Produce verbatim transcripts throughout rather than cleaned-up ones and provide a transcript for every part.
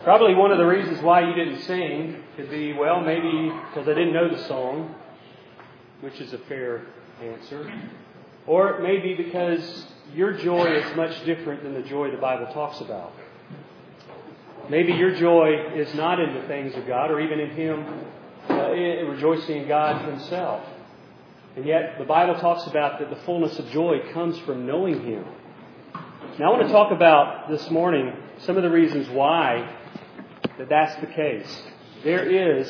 Probably one of the reasons why you didn't sing could be, well, maybe because I didn't know the song, which is a fair answer. Or it may be because your joy is much different than the joy the Bible talks about. Maybe your joy is not in the things of God or even in Him uh, in rejoicing in God Himself. And yet the Bible talks about that the fullness of joy comes from knowing Him. Now I want to talk about this morning some of the reasons why that that's the case. There is,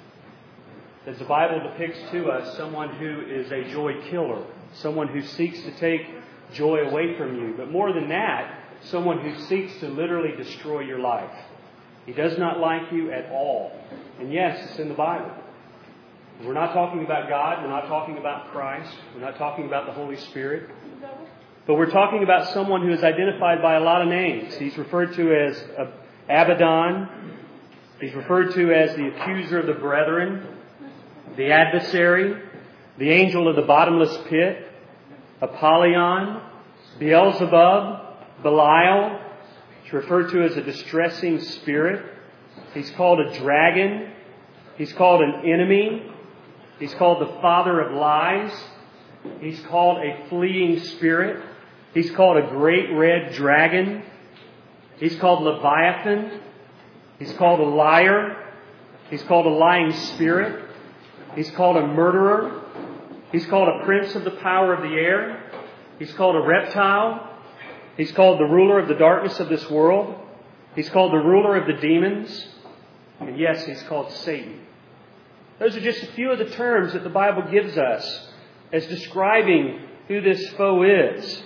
as the Bible depicts to us, someone who is a joy killer. Someone who seeks to take joy away from you. But more than that, someone who seeks to literally destroy your life. He does not like you at all. And yes, it's in the Bible. We're not talking about God. We're not talking about Christ. We're not talking about the Holy Spirit. But we're talking about someone who is identified by a lot of names. He's referred to as Abaddon. He's referred to as the accuser of the brethren, the adversary, the angel of the bottomless pit, Apollyon, Beelzebub, Belial. He's referred to as a distressing spirit. He's called a dragon. He's called an enemy. He's called the father of lies. He's called a fleeing spirit. He's called a great red dragon. He's called Leviathan. He's called a liar. He's called a lying spirit. He's called a murderer. He's called a prince of the power of the air. He's called a reptile. He's called the ruler of the darkness of this world. He's called the ruler of the demons. And yes, he's called Satan. Those are just a few of the terms that the Bible gives us as describing who this foe is.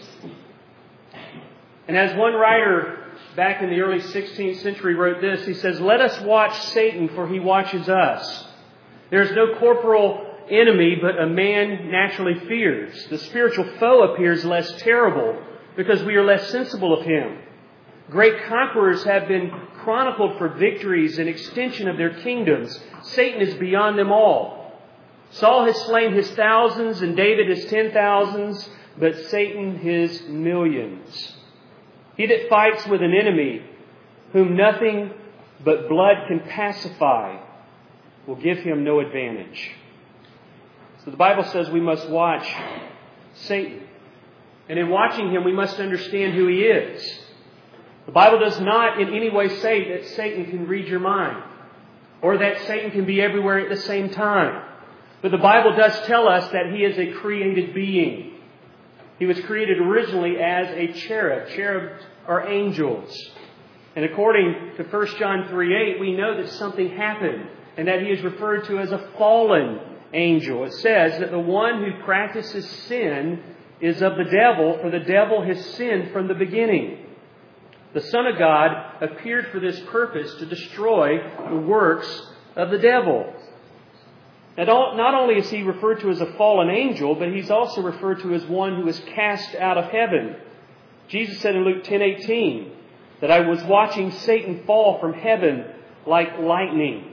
And as one writer back in the early sixteenth century wrote this, he says, "Let us watch Satan, for he watches us. There is no corporal enemy, but a man naturally fears. The spiritual foe appears less terrible because we are less sensible of him. Great conquerors have been chronicled for victories and extension of their kingdoms. Satan is beyond them all. Saul has slain his thousands and David his ten thousands, but Satan his millions. He that fights with an enemy whom nothing but blood can pacify will give him no advantage." So the Bible says we must watch Satan. And in watching him, we must understand who he is. The Bible does not in any way say that Satan can read your mind or that Satan can be everywhere at the same time. But the Bible does tell us that he is a created being. He was created originally as a cherub. Cherubs are angels. And according to First John three eight, we know that something happened and that he is referred to as a fallen angel. It says that the one who practices sin is of the devil, for the devil has sinned from the beginning. The Son of God appeared for this purpose, to destroy the works of the devil. And not only is he referred to as a fallen angel, but he's also referred to as one who was cast out of heaven. Jesus said in Luke ten eighteen that I was watching Satan fall from heaven like lightning.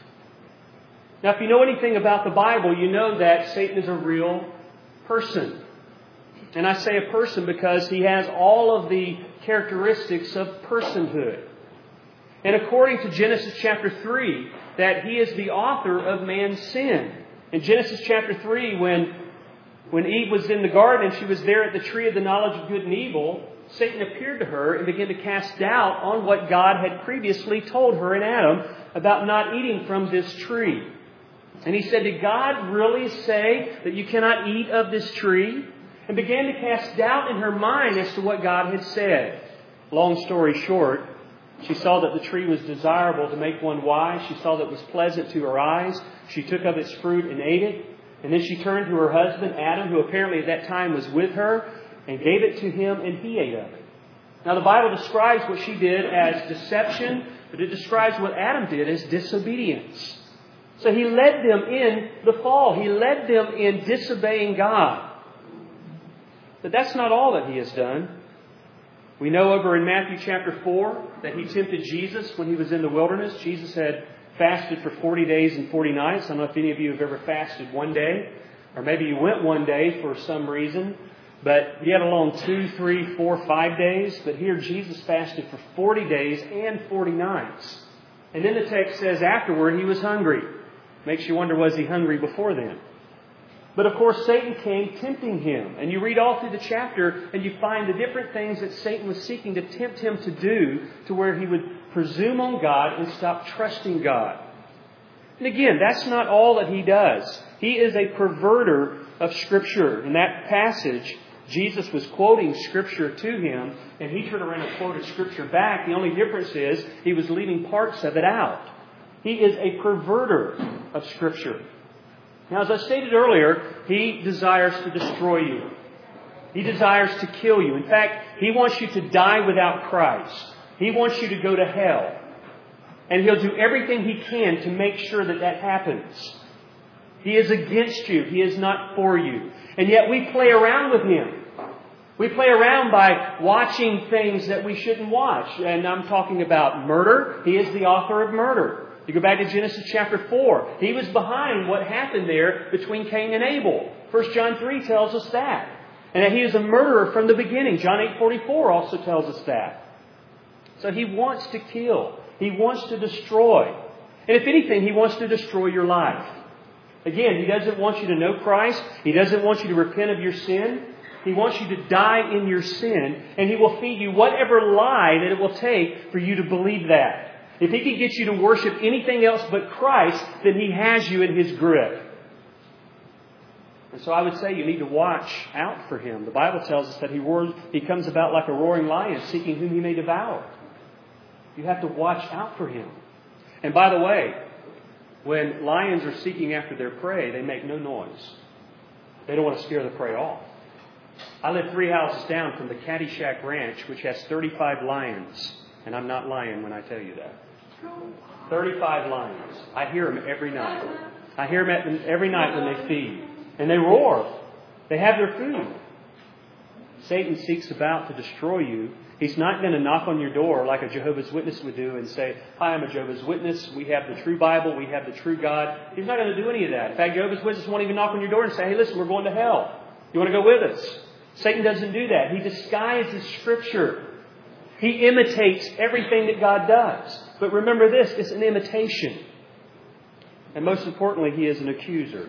Now, if you know anything about the Bible, you know that Satan is a real person. And I say a person because he has all of the characteristics of personhood. And according to Genesis chapter three, that he is the author of man's sin. In Genesis chapter three, when, when Eve was in the garden and she was there at the tree of the knowledge of good and evil, Satan appeared to her and began to cast doubt on what God had previously told her and Adam about not eating from this tree. And he said, "Did God really say that you cannot eat of this tree?" And began to cast doubt in her mind as to what God had said. Long story short, she saw that the tree was desirable to make one wise. She saw that it was pleasant to her eyes. She took of its fruit and ate it. And then she turned to her husband, Adam, who apparently at that time was with her, and gave it to him, and he ate of it. Now the Bible describes what she did as deception, but it describes what Adam did as disobedience. So he led them in the fall. He led them in disobeying God. But that's not all that he has done. We know over in Matthew chapter four that he tempted Jesus when he was in the wilderness. Jesus had fasted for forty days and forty nights. I don't know if any of you have ever fasted one day, or maybe you went one day for some reason. But he had a long two, three, four, five days. But here Jesus fasted for forty days and forty nights. And then the text says afterward he was hungry. Makes you wonder, was he hungry before then? But of course Satan came tempting him. And you read all through the chapter and you find the different things that Satan was seeking to tempt him to do to where he would presume on God and stop trusting God. And again, that's not all that he does. He is a perverter of Scripture. In that passage, Jesus was quoting Scripture to him, and he turned around and quoted Scripture back. The only difference is he was leaving parts of it out. He is a perverter of Scripture. Now, as I stated earlier, he desires to destroy you. He desires to kill you. In fact, he wants you to die without Christ. He wants you to go to hell. And he'll do everything he can to make sure that that happens. He is against you. He is not for you. And yet we play around with him. We play around by watching things that we shouldn't watch. And I'm talking about murder. He is the author of murder. You go back to Genesis chapter four. He was behind what happened there between Cain and Abel. First John three tells us that. And that he is a murderer from the beginning. John eight forty-four also tells us that. So he wants to kill. He wants to destroy. And if anything, he wants to destroy your life. Again, he doesn't want you to know Christ. He doesn't want you to repent of your sin. He wants you to die in your sin. And he will feed you whatever lie that it will take for you to believe that. If he can get you to worship anything else but Christ, then he has you in his grip. And so I would say you need to watch out for him. The Bible tells us that he roars, he comes about like a roaring lion, seeking whom he may devour. You have to watch out for him. And by the way, when lions are seeking after their prey, they make no noise. They don't want to scare the prey off. I live three houses down from the Caddyshack Ranch, which has thirty-five lions. And I'm not lying when I tell you that. thirty-five lions. I hear them every night. I hear them every night when they feed. And they roar. They have their food. Satan seeks about to destroy you. He's not going to knock on your door like a Jehovah's Witness would do and say, "Hi, I'm a Jehovah's Witness. We have the true Bible. We have the true God." He's not going to do any of that. In fact, Jehovah's Witnesses won't even knock on your door and say, "Hey, listen, we're going to hell. You want to go with us?" Satan doesn't do that. He disguises Scripture. He imitates everything that God does. But remember this, it's an imitation. And most importantly, he is an accuser.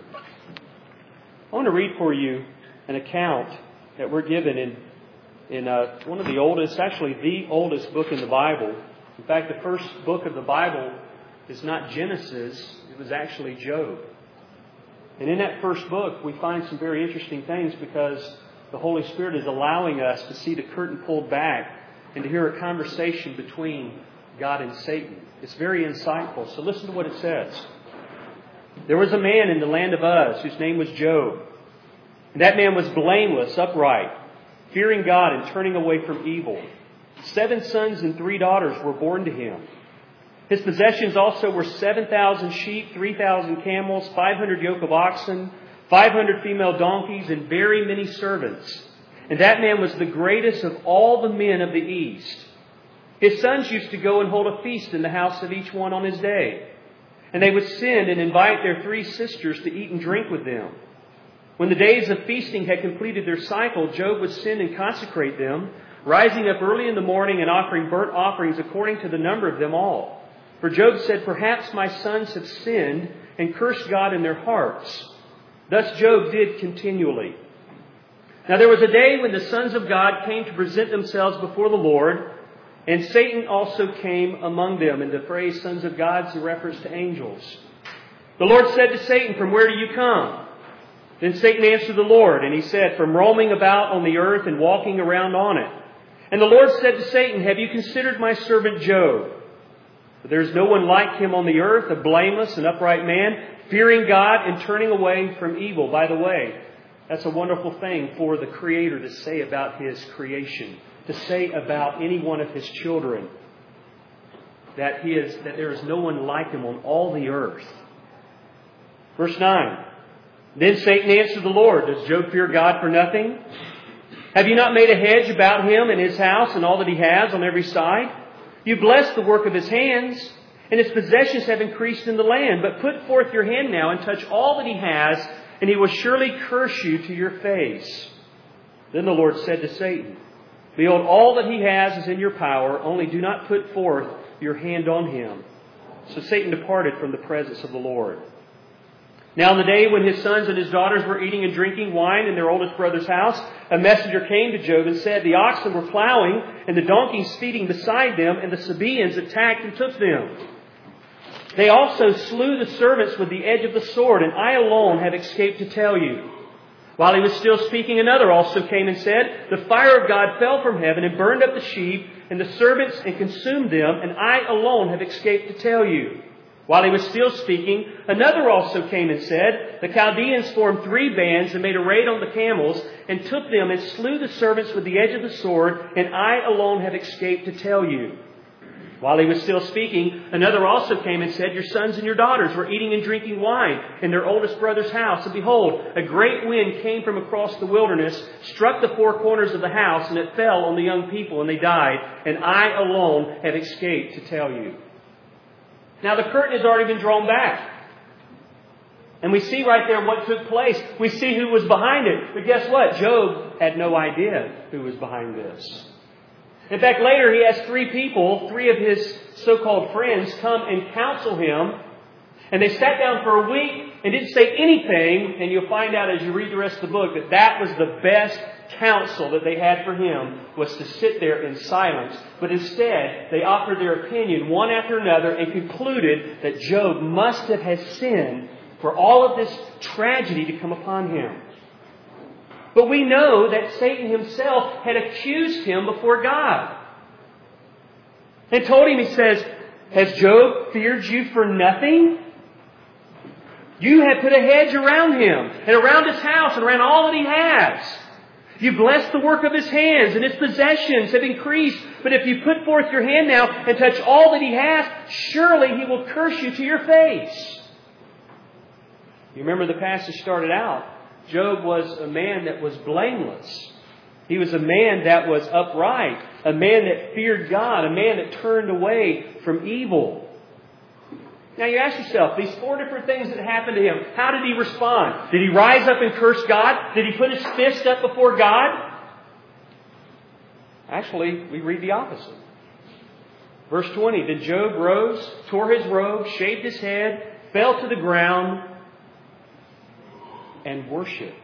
I want to read for you an account that we're given in in uh, one of the oldest, actually the oldest book in the Bible. In fact, the first book of the Bible is not Genesis, it was actually Job. And in that first book, we find some very interesting things because the Holy Spirit is allowing us to see the curtain pulled back and to hear a conversation between God and Satan. It's very insightful. So listen to what it says. There was a man in the land of Uz whose name was Job. And that man was blameless, upright, fearing God and turning away from evil. Seven sons and three daughters were born to him. His possessions also were seven thousand sheep, three thousand camels, five hundred yoke of oxen, five hundred female donkeys, and very many servants. And that man was the greatest of all the men of the East. His sons used to go and hold a feast in the house of each one on his day. And they would send and invite their three sisters to eat and drink with them. When the days of feasting had completed their cycle, Job would send and consecrate them, rising up early in the morning and offering burnt offerings according to the number of them all. For Job said, "Perhaps my sons have sinned and cursed God in their hearts." Thus Job did continually. Now there was a day when the sons of God came to present themselves before the Lord, and Satan also came among them. And the phrase sons of God is a reference to angels. The Lord said to Satan, "From where do you come?" Then Satan answered the Lord, and he said, "From roaming about on the earth and walking around on it." And the Lord said to Satan, "Have you considered my servant Job? For there is no one like him on the earth, a blameless and upright man, fearing God and turning away from evil." By the way, that's a wonderful thing for the Creator to say about His creation, to say about any one of His children, that he is that there is no one like him on all the earth. Verse nine. Then Satan answered the Lord, "Does Job fear God for nothing? Have you not made a hedge about him and his house and all that he has on every side? You bless the work of his hands, and his possessions have increased in the land. But put forth your hand now and touch all that he has, and he will surely curse you to your face." Then the Lord said to Satan, Behold, all that he has is in your power, only do not put forth your hand on him. So Satan departed from the presence of the Lord. Now in the day when his sons and his daughters were eating and drinking wine in their oldest brother's house, a messenger came to Job and said, The oxen were plowing, and the donkeys feeding beside them, and the Sabaeans attacked and took them. They also slew the servants with the edge of the sword, and I alone have escaped to tell you. While he was still speaking, another also came and said, The fire of God fell from heaven and burned up the sheep and the servants and consumed them, and I alone have escaped to tell you. While he was still speaking, another also came and said, The Chaldeans formed three bands and made a raid on the camels and took them and slew the servants with the edge of the sword, and I alone have escaped to tell you. While he was still speaking, another also came and said, Your sons and your daughters were eating and drinking wine in their oldest brother's house. And behold, a great wind came from across the wilderness, struck the four corners of the house, and it fell on the young people, and they died. And I alone have escaped to tell you. Now the curtain has already been drawn back. And we see right there what took place. We see who was behind it. But guess what? Job had no idea who was behind this. In fact, later he has three people, three of his so-called friends, come and counsel him. And they sat down for a week and didn't say anything. And you'll find out as you read the rest of the book that that was the best counsel that they had for him, was to sit there in silence. But instead, they offered their opinion one after another and concluded that Job must have had sinned for all of this tragedy to come upon him. But we know that Satan himself had accused him before God. And told him, he says, Has Job feared you for nothing? You have put a hedge around him and around his house and around all that he has. You blessed the work of his hands, and his possessions have increased. But if you put forth your hand now and touch all that he has, surely he will curse you to your face. You remember the passage started out. Job was a man that was blameless. He was a man that was upright. A man that feared God. A man that turned away from evil. Now you ask yourself, these four different things that happened to him, how did he respond? Did he rise up and curse God? Did he put his fist up before God? Actually, we read the opposite. Verse twenty, Then Job rose, tore his robe, shaved his head, fell to the ground, and worshipped.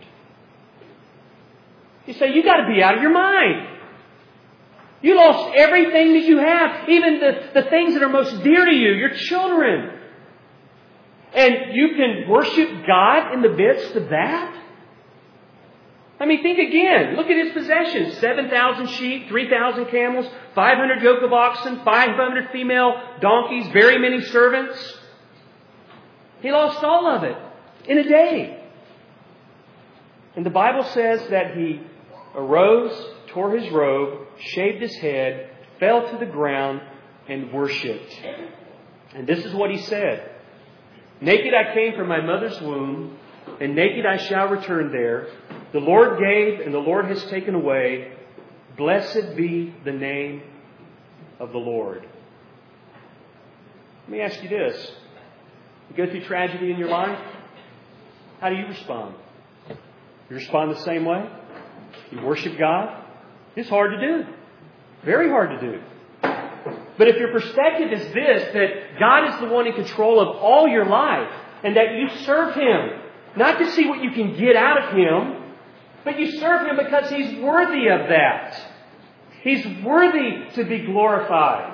You say, you got to be out of your mind. You lost everything that you have, even the, the things that are most dear to you, your children. And you can worship God in the midst of that? I mean, think again. Look at his possessions. seven thousand sheep, three thousand camels, five hundred yoke of oxen, five hundred female donkeys, very many servants. He lost all of it in a day. And the Bible says that he arose, tore his robe, shaved his head, fell to the ground, and worshipped. And this is what he said. Naked I came from my mother's womb, and naked I shall return there. The Lord gave, and the Lord has taken away. Blessed be the name of the Lord. Let me ask you this. You go through tragedy in your life, how do you respond? You respond the same way? You worship God? It's hard to do. Very hard to do. But if your perspective is this, that God is the one in control of all your life, and that you serve Him, not to see what you can get out of Him, but you serve Him because He's worthy of that. He's worthy to be glorified.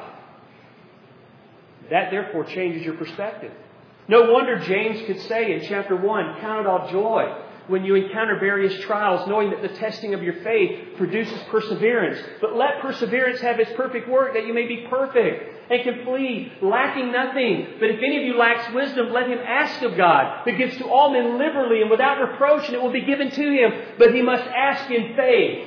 That therefore changes your perspective. No wonder James could say in chapter one, count it all joy when you encounter various trials, knowing that the testing of your faith produces perseverance. But let perseverance have its perfect work, that you may be perfect and complete, lacking nothing. But if any of you lacks wisdom, let him ask of God, that gives to all men liberally and without reproach, and it will be given to him. But he must ask in faith.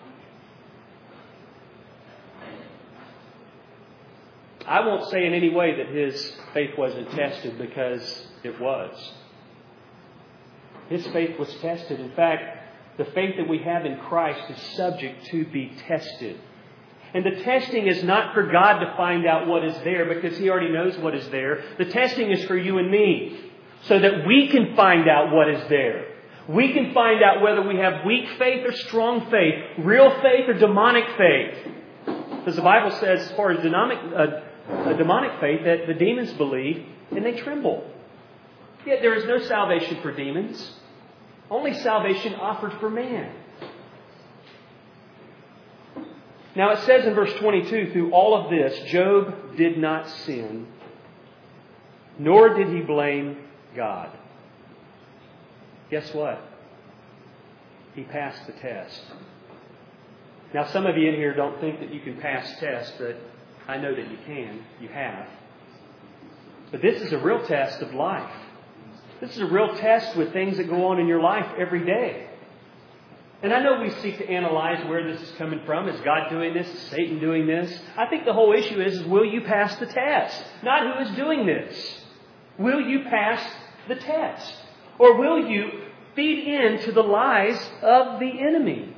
I won't say in any way that his faith wasn't tested, because it was. His faith was tested. In fact, the faith that we have in Christ is subject to be tested. And the testing is not for God to find out what is there, because He already knows what is there. The testing is for you and me, so that we can find out what is there. We can find out whether we have weak faith or strong faith, real faith or demonic faith. Because the Bible says, as far as demonic, uh, demonic faith, that the demons believe and they tremble. Yet there is no salvation for demons. Only salvation offered for man. Now it says in verse twenty-two, through all of this, Job did not sin, nor did he blame God. Guess what? He passed the test. Now some of you in here don't think that you can pass tests, but I know that you can. You have. But this is a real test of life. This is a real test with things that go on in your life every day. And I know we seek to analyze where this is coming from. Is God doing this? Is Satan doing this? I think the whole issue is, is will you pass the test? Not who is doing this. Will you pass the test? Or will you feed into the lies of the enemy?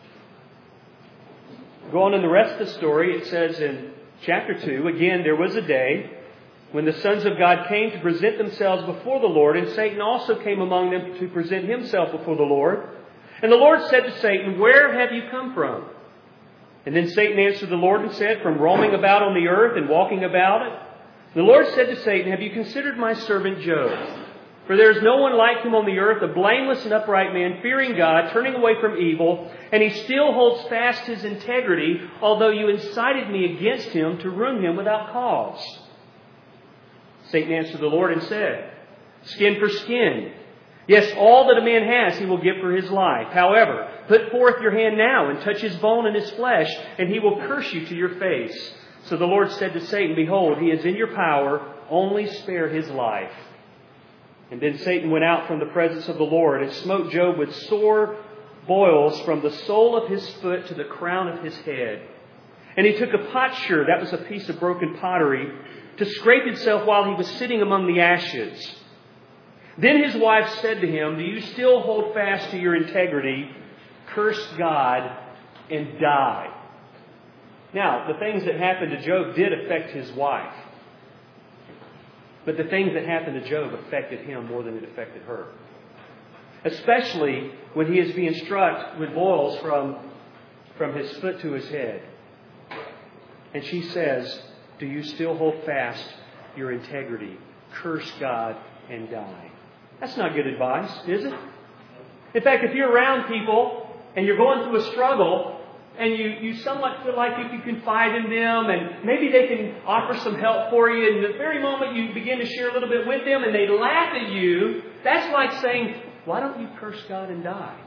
Go on in the rest of the story. It says in chapter two, again, there was a day when the sons of God came to present themselves before the Lord, and Satan also came among them to present himself before the Lord. And the Lord said to Satan, where have you come from? And then Satan answered the Lord and said, from roaming about on the earth and walking about it. And the Lord said to Satan, have you considered my servant Job? For there is no one like him on the earth, a blameless and upright man, fearing God, turning away from evil, and he still holds fast his integrity, although you incited me against him to ruin him without cause. Satan answered the Lord and said, skin for skin. Yes, all that a man has he will give for his life. However, put forth your hand now and touch his bone and his flesh, and he will curse you to your face. So the Lord said to Satan, behold, he is in your power, only spare his life. And then Satan went out from the presence of the Lord and smote Job with sore boils from the sole of his foot to the crown of his head. And he took a potsherd, that was a piece of broken pottery, to scrape himself while he was sitting among the ashes. Then his wife said to him, do you still hold fast to your integrity? Curse God and die. Now, the things that happened to Job did affect his wife. But the things that happened to Job affected him more than it affected her. Especially when he is being struck with boils from, from his foot to his head. And she says, do you still hold fast your integrity? Curse God and die. That's not good advice, is it? In fact, if you're around people and you're going through a struggle and you, you somewhat feel like you can confide in them and maybe they can offer some help for you, and the very moment you begin to share a little bit with them and they laugh at you, that's like saying, why don't you curse God and die?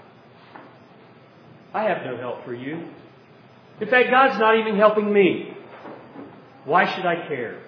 I have no help for you. In fact, God's not even helping me. Why should I care?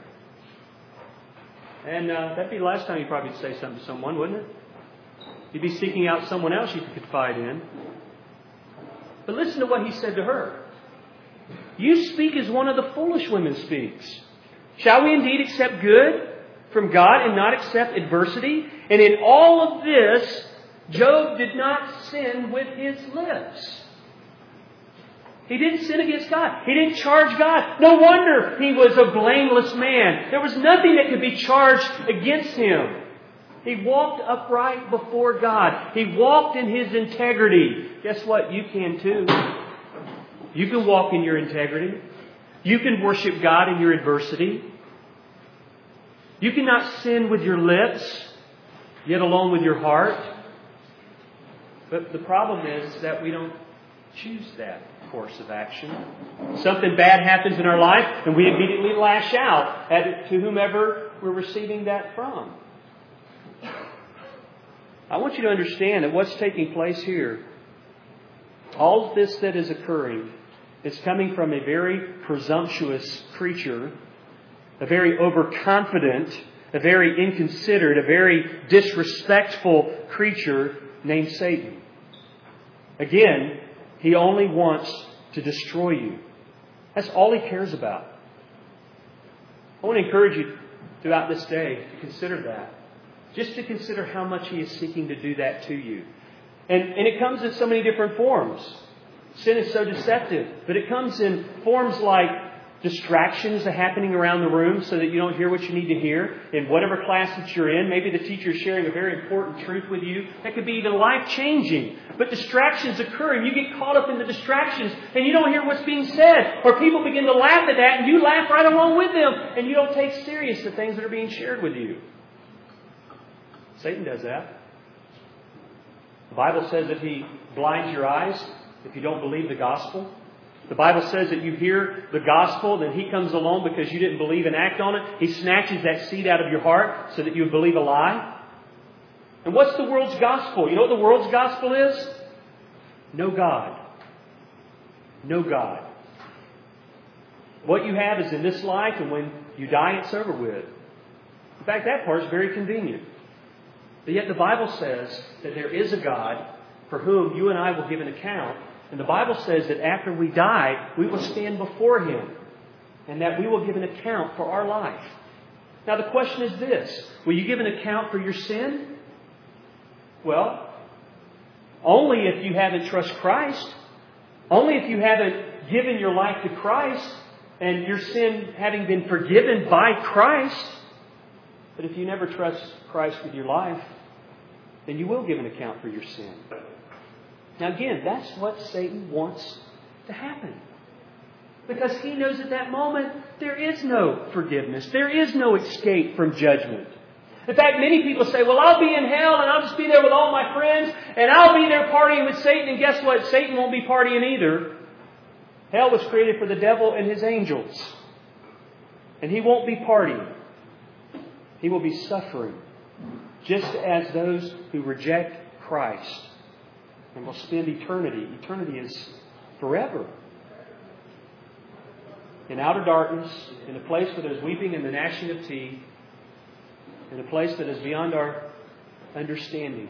And uh, that'd be the last time you'd probably say something to someone, wouldn't it? You'd be seeking out someone else you could confide in. But listen to what he said to her. You speak as one of the foolish women speaks. Shall we indeed accept good from God and not accept adversity? And in all of this, Job did not sin with his lips. He didn't sin against God. He didn't charge God. No wonder he was a blameless man. There was nothing that could be charged against him. He walked upright before God. He walked in his integrity. Guess what? You can too. You can walk in your integrity. You can worship God in your adversity. You cannot sin with your lips, yet alone with your heart. But the problem is that we don't choose that course of action. Something bad happens in our life and we immediately lash out at it to whomever we're receiving that from. I want you to understand that what's taking place here, all of this that is occurring, is coming from a very presumptuous creature, a very overconfident, a very inconsiderate, a very disrespectful creature named Satan. Again, he only wants to destroy you. That's all he cares about. I want to encourage you throughout this day to consider that. Just to consider how much he is seeking to do that to you. And, and it comes in so many different forms. Sin is so deceptive. But it comes in forms like distractions are happening around the room so that you don't hear what you need to hear in whatever class that you're in. Maybe the teacher is sharing a very important truth with you. That could be even life-changing. But distractions occur and you get caught up in the distractions and you don't hear what's being said. Or people begin to laugh at that and you laugh right along with them and you don't take serious the things that are being shared with you. Satan does that. The Bible says that he blinds your eyes if you don't believe the gospel. The Bible says that you hear the gospel, then he comes along because you didn't believe and act on it. He snatches that seed out of your heart so that you believe a lie. And what's the world's gospel? You know what the world's gospel is? No God. No God. What you have is in this life, and when you die, it's over with. In fact, that part is very convenient. But yet the Bible says that there is a God for whom you and I will give an account. And the Bible says that after we die, we will stand before Him and that we will give an account for our life. Now the question is this: will you give an account for your sin? Well, only if you haven't trusted Christ. Only if you haven't given your life to Christ and your sin having been forgiven by Christ. But if you never trust Christ with your life, then you will give an account for your sin. Now again, that's what Satan wants to happen. Because he knows at that moment there is no forgiveness. There is no escape from judgment. In fact, many people say, well, I'll be in hell and I'll just be there with all my friends and I'll be there partying with Satan. And guess what? Satan won't be partying either. Hell was created for the devil and his angels. And he won't be partying. He will be suffering. Just as those who reject Christ. And will spend eternity. Eternity is forever. In outer darkness, in a place where there's weeping and the gnashing of teeth, in a place that is beyond our understanding.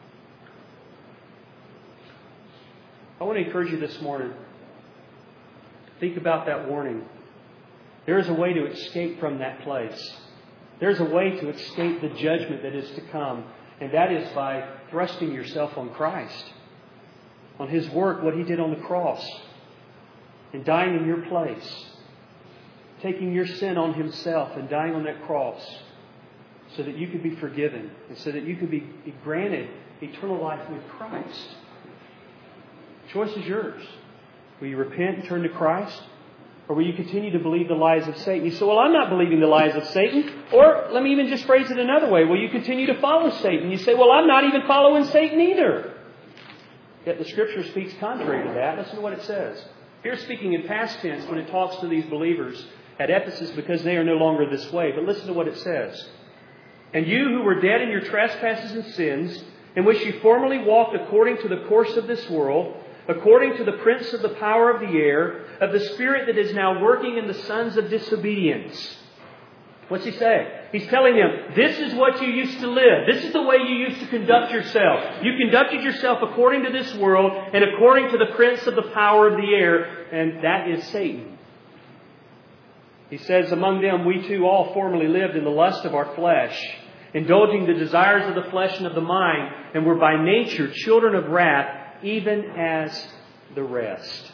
I want to encourage you this morning. Think about that warning. There is a way to escape from that place. There's a way to escape the judgment that is to come. And that is by thrusting yourself on Christ. On His work, what He did on the cross. And dying in your place. Taking your sin on Himself and dying on that cross. So that you could be forgiven. And so that you could be granted eternal life with Christ. The choice is yours. Will you repent and turn to Christ? Or will you continue to believe the lies of Satan? You say, well, I'm not believing the lies of Satan. Or let me even just phrase it another way. Will you continue to follow Satan? You say, well, I'm not even following Satan either. Yet the Scripture speaks contrary to that. Listen to what it says. Here speaking in past tense when it talks to these believers at Ephesus because they are no longer this way. But listen to what it says. And you who were dead in your trespasses and sins, in which you formerly walked according to the course of this world, according to the prince of the power of the air, of the spirit that is now working in the sons of disobedience. What's he saying? He's telling them, this is what you used to live. This is the way you used to conduct yourself. You conducted yourself according to this world and according to the prince of the power of the air, and that is Satan. He says, among them we too all formerly lived in the lust of our flesh, indulging the desires of the flesh and of the mind, and were by nature children of wrath, even as the rest.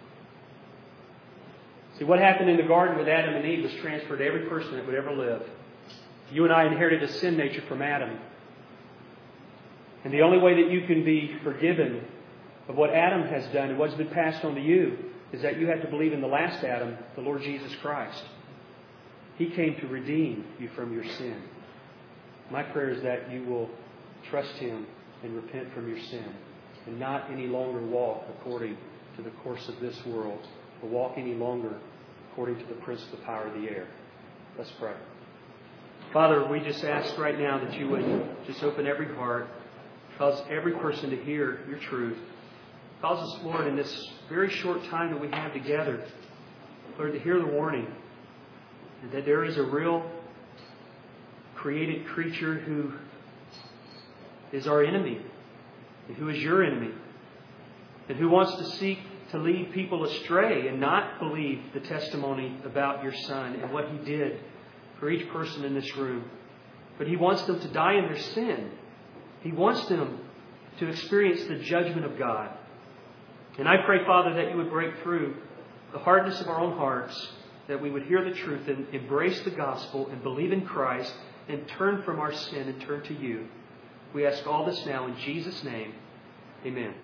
See, what happened in the garden with Adam and Eve was transferred to every person that would ever live. You and I inherited a sin nature from Adam. And the only way that you can be forgiven of what Adam has done and what's been passed on to you is that you have to believe in the last Adam, the Lord Jesus Christ. He came to redeem you from your sin. My prayer is that you will trust Him and repent from your sin and not any longer walk according to the course of this world, or walk any longer according to the prince of the power of the air. Let's pray. Father, we just ask right now that you would just open every heart, cause every person to hear your truth. Cause us, Lord, in this very short time that we have together, Lord, to hear the warning that there is a real created creature who is our enemy, and who is your enemy, and who wants to seek to lead people astray and not believe the testimony about your Son and what He did for each person in this room. But He wants them to die in their sin. He wants them to experience the judgment of God. And I pray, Father, that you would break through the hardness of our own hearts that we would hear the truth and embrace the gospel and believe in Christ and turn from our sin and turn to You. We ask all this now in Jesus' name. Amen.